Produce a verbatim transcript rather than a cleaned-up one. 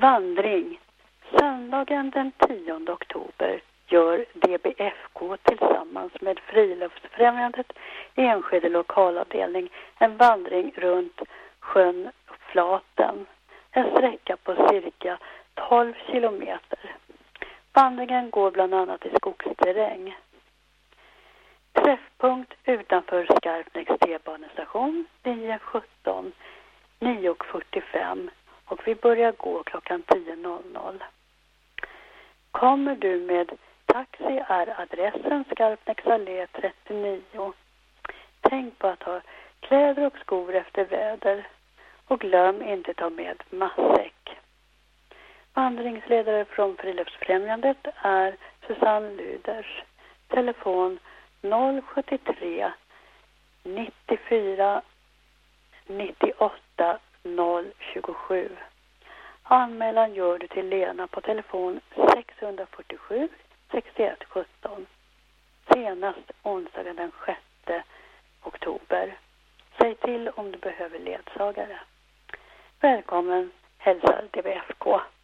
Vandring. Söndagen den tionde oktober gör D B F K tillsammans med Friluftsfrämjandet Enskede lokalavdelning en vandring runt sjön Flaten. En sträcka på cirka tolv kilometer. Vandringen går bland annat i skogsterräng. Träffpunkt utanför Skarpnäcks T-banestation linje sjutton nio fyrtiofem och vi börjar gå klockan tio noll noll. Kommer du med taxi är adressen Skarpnäcks allé trettionio. Tänk på att ha kläder och skor efter väder och glöm inte ta med matsäck. Vandringsledare från Friluftsfrämjandet är Susanne Luders. Telefon noll sju tre nittiofyra nittioåtta noll tjugosju. Anmälan gör du till Lena på telefon sex fyra sju sextioett sjutton. Senast onsdagen den sjätte oktober. Säg till om du behöver ledsagare. Välkommen, hälsar D B F K.